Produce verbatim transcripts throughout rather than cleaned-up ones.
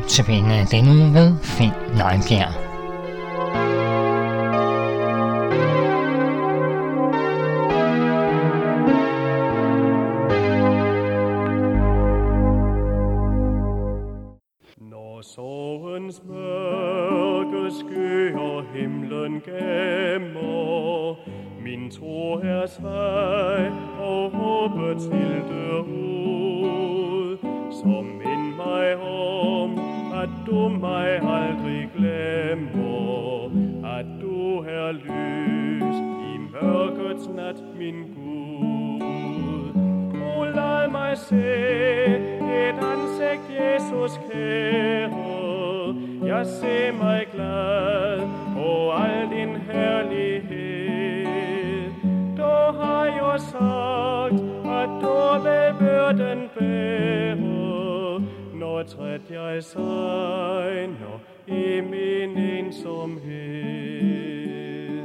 Notabene denne uge ved Finn Lejbjerg. Når sorgens mørke skyer himlen gemmer, min tro er svag og håbets ilte ud, som mind mig om, at du mig aldrig glemmer, at du er lys i mørkets nat, min Gud. O lad mig se et ansigt, Jesus kære, jeg ser mig glad på al din herlighed. Du har jo sagt, at du vil byrden bære, når træt jeg sejner i min ensomhed.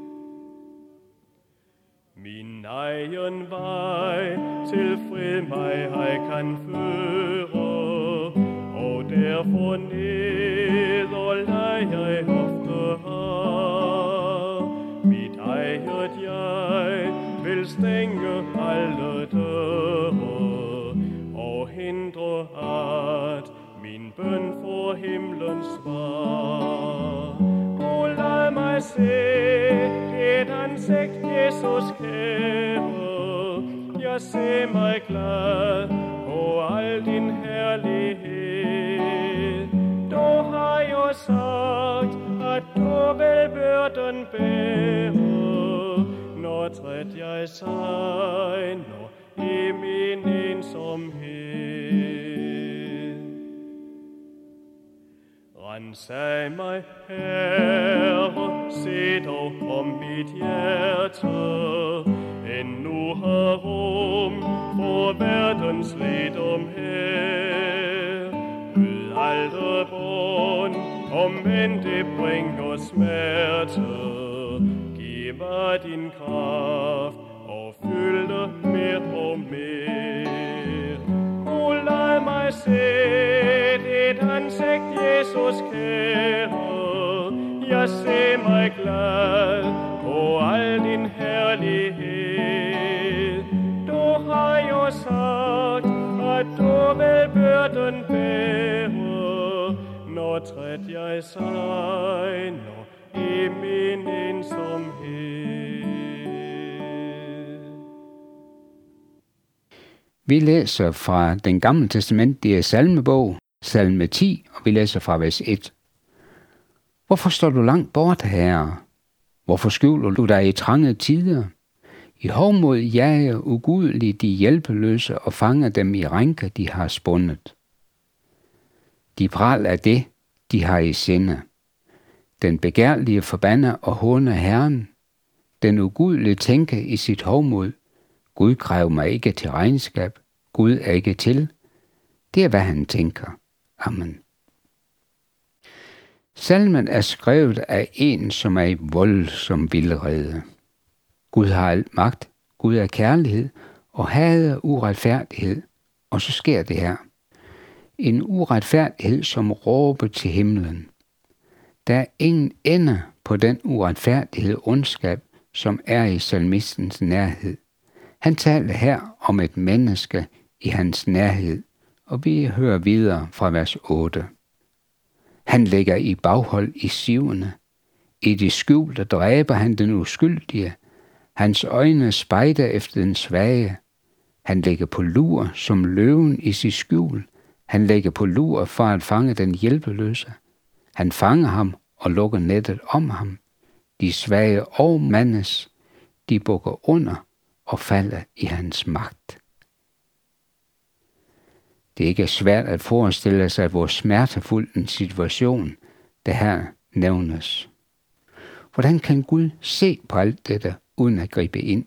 Min egen vej til fred mig ej kan føre, og derfor ned og lad jeg ofte har. Mit eget jeg vil stænge alle døre, og hindre at min bøn for himlens svar. O lad mig se et ansigt, Jesus kære, jeg ser mig glad på al din herlighed. Du har jo sagt, at du vil byrden bære, når træt jeg sejner i min ensomhed. Rensag mig, Herre, se dog om mit hjerte, endnu har rum for verdens lidomhed. Gud aldrig bund, om end det bringer smerte. Giv mig din kraft og fyld det mere og mere. O lad mig se dit ansigt, Jesus kære, jeg ser mig glad på al din herlighed. Du har jo sagt, at du vil byrden bære, når træt jeg sejner i min ensomhed. Vi læser fra den gamle testament, det er salmebog, salme ti, og vi læser fra vers et. Hvorfor står du langt bort, Herre? Hvorfor skjuler du dig i trange tider? I hovmod jager ugudeligt de hjælpeløse og fanger dem i rænker, de har spundet. De pral af det, de har i sinde. Den begærlige forbander og håner Herren. Den ugudelige tænker i sit hovmod. Gud kræver mig ikke til regnskab. Gud er ikke til. Det er, hvad han tænker. Amen. Salmen er skrevet af en, som er i voldsom vildrede. Gud har al magt, Gud er kærlighed og hader uretfærdighed. Og så sker det her. En uretfærdighed, som råber til himlen. Der er ingen ende på den uretfærdighed og ondskab, som er i salmistens nærhed. Han taler her om et menneske i hans nærhed, og vi hører videre fra vers otte. Han lægger i baghold i sivene. I det skjulte dræber han den uskyldige. Hans øjne spejder efter den svage. Han lægger på lur som løven i sit skjul. Han lægger på lur for at fange den hjælpeløse. Han fanger ham og lukker nettet om ham. De svage og mandes, de bukker under og falder i hans magt. Det er ikke svært at forestille sig, hvor smertefuld en situation det her nævnes. Hvordan kan Gud se på alt dette uden at gribe ind?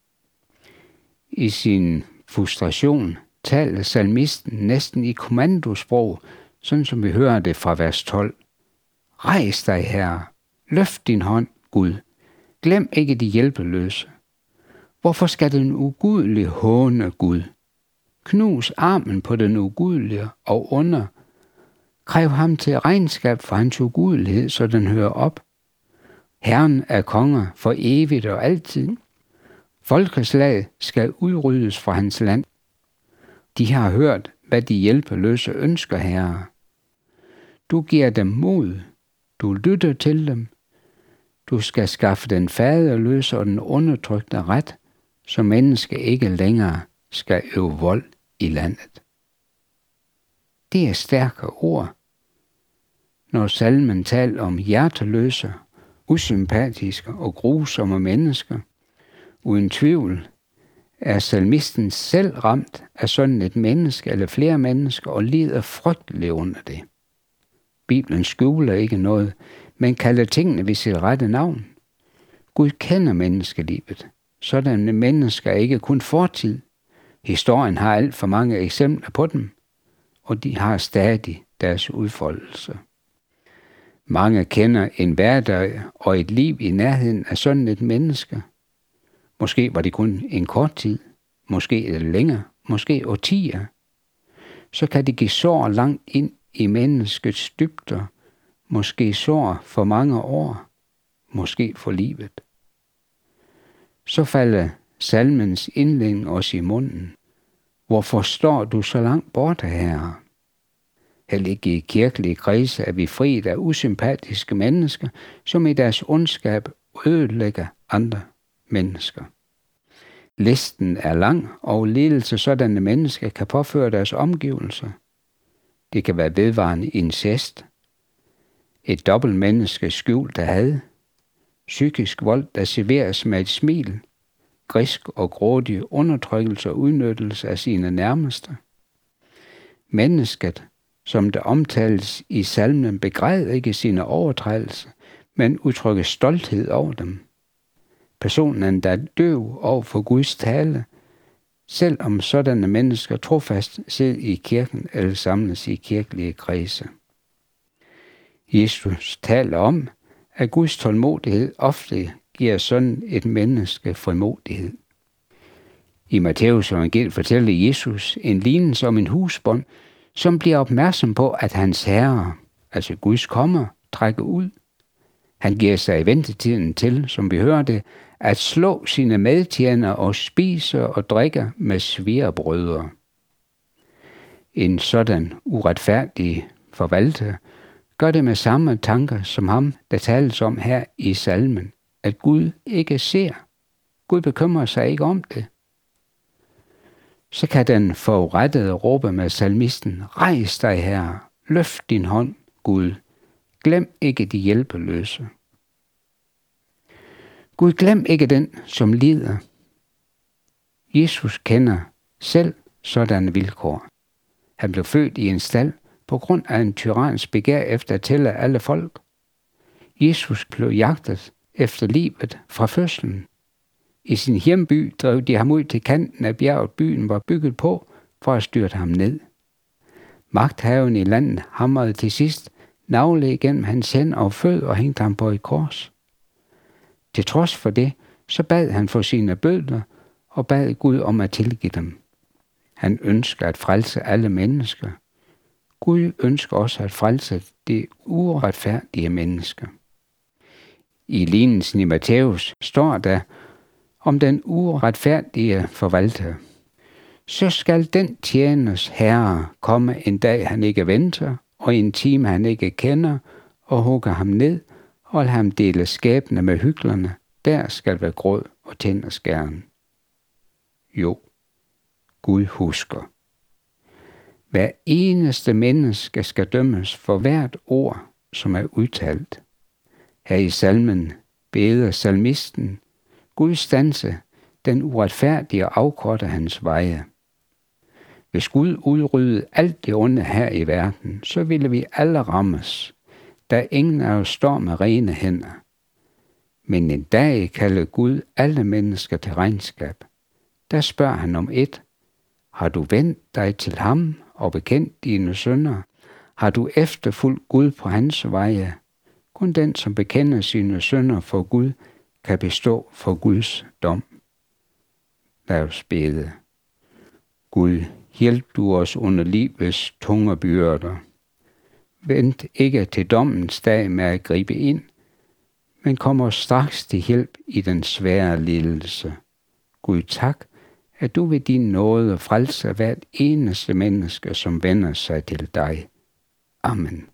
I sin frustration taler salmisten næsten i kommandosprog, sådan som vi hører det fra vers tolv. Rejs dig, Herre. Løft din hånd, Gud. Glem ikke de hjælpeløse. Hvorfor skal den ugudelige håne Gud? Knus armen på den ugudelige og under Kræv ham til regnskab for hans ugudelighed, så den hører op. Herren er konger for evigt og altid. Folkeslag skal udryddes fra hans land. De har hørt, hvad de hjælpeløse ønsker, Herre. Du giver dem mod. Du lytter til dem. Du skal skaffe den faderløse og den undertrykte ret, så mennesker ikke længere skal øve vold i landet. Det er stærke ord, når salmen taler om hjerteløse, usympatiske og grusomme mennesker. Uden tvivl er salmisten selv ramt af sådan et menneske eller flere mennesker og lider frygteligt under det. Bibelen skjuler ikke noget, men kalder tingene ved sit rette navn. Gud kender menneskelivet. Sådanne mennesker er ikke kun fortid. Historien har alt for mange eksempler på dem, og de har stadig deres udfoldelse. Mange kender en hverdag og et liv i nærheden af sådan et menneske. Måske var det kun en kort tid, måske eller længere, måske årtier. Så kan det give sår langt ind i menneskets dybder, måske sår for mange år, måske for livet. Så falder salmens indledning os i munden. Hvorfor står du så langt borte, Herre? Heller ikke i kirkelige kredse er vi friet af usympatiske mennesker, som i deres ondskab ødelægger andre mennesker. Listen er lang, og lidelse sådanne mennesker kan påføre deres omgivelser. Det kan være vedvarende incest, et dobbelt menneske skjult af had, psykisk vold, der serveres med et smil, grisk og grådig undertrykkelse og udnyttelse af sine nærmeste. Mennesket, som der omtales i salmen, begræder ikke sine overtrædelser, men udtrykker stolthed over dem. Personen der er døv over for Guds tale, selvom sådanne mennesker trofast sidder i kirken eller samles i kirkelige kredse. Jesus taler om, at Guds tålmodighed ofte giver sådan et menneske frimodighed. I Matthæus evangeliet fortæller Jesus en lignelse om en husbond, som bliver opmærksom på, at hans herre, altså Guds kommer, trækker ud. Han giver sig i ventetiden til, som vi hørte, at slå sine medtjenere og spise og drikke med svigerbrødre. En sådan uretfærdig forvalter gør det med samme tanker som ham, der tales om her i salmen, at Gud ikke ser. Gud bekymrer sig ikke om det. Så kan den forurettede råbe med salmisten, rejs dig, Herre, løft din hånd, Gud, glem ikke de hjælpeløse. Gud, glem ikke den, som lider. Jesus kender selv sådanne vilkår. Han blev født i en stald på grund af en tyrans begær efter at tælle alle folk. Jesus blev jagtet efter livet fra fødslen. I sin hjemby drev de ham ud til kanten af bjerget, byen var bygget på, for at styrte ham ned. Magthaven i landet hamrede til sidst nagle igennem hans hænder og fødder og hængte ham på et kors. Til trods for det, så bad han for sine bødler og bad Gud om at tilgive dem. Han ønsker at frelse alle mennesker. Gud ønsker også at frelse det uretfærdige mennesker. I lignelsen i Matthæus står der om den uretfærdige forvalter. Så skal den tjeners herre komme en dag, han ikke venter, og en time, han ikke kender, og hugger ham ned, og lade ham dele skæbne med hyklerne. Der skal være gråd og tænderskæren. Jo, Gud husker. Hver eneste menneske skal dømmes for hvert ord, som er udtalt. Her i salmen beder salmisten, Gud standse den uretfærdige og afkorte hans veje. Hvis Gud udryddede alt det onde her i verden, så ville vi alle rammes, da ingen af os står med rene hænder. Men en dag kalder Gud alle mennesker til regnskab. Der spørger han om et. Har du vendt dig til ham og bekendt dine synder? Har du efterfulgt Gud på hans veje? Kun den, som bekender sine synder for Gud, kan bestå for Guds dom. Lad os bede. Gud, hjælp du os under livets tunge byrder. Vent ikke til dommens dag med at gribe ind, men kommer straks til hjælp i den svære lidelse. Gud, tak, at du ved din nåde frelser hvert eneste menneske, som vender sig til dig. Amen.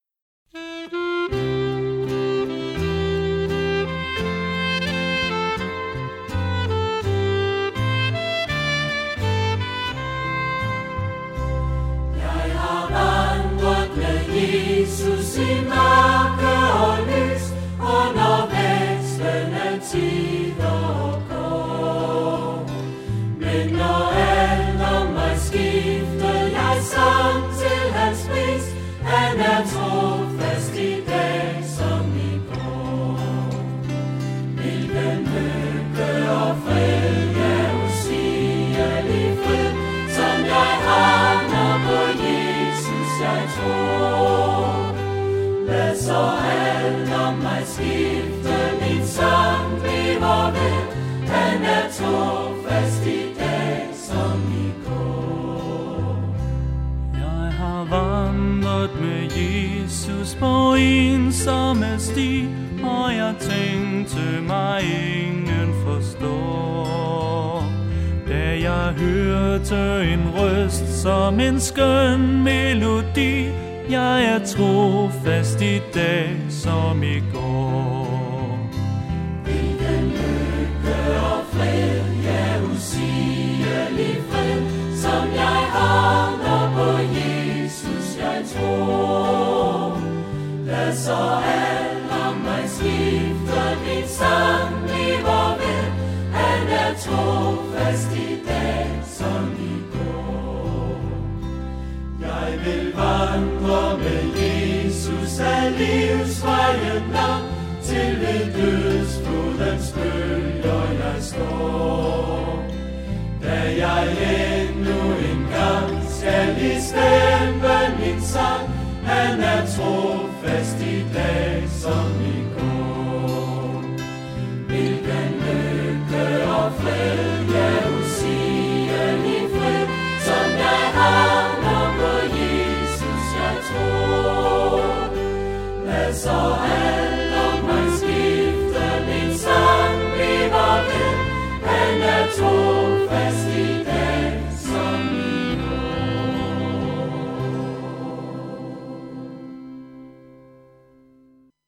Jesus i mørke og lys, og når vekslende tider går. Men når alt om mig skifter, jeg sang til hans pris. Han er trofast i dag som i går. Hvilken lykke og fred, ja usigelig fred, som jeg har, når på Jesus jeg tror. Lad så alt om mig skifte, min sang bliver ved. Han er trofast i dag som i går. Jeg har vandret med Jesus på ensomme sti, og jeg tænkte mig ingen forstår. Da jeg hørte en røst som en skøn melodi, jeg er trofast i dag som i går. Hvilken lykke og fred, ja usigelig fred, som jeg har, når på Jesus jeg tror. Lad så alt om mig skifte, min sang bliver ved. Han er trofast i dag som i går. Jeg vil vandre med Jesus af livsvejen lang,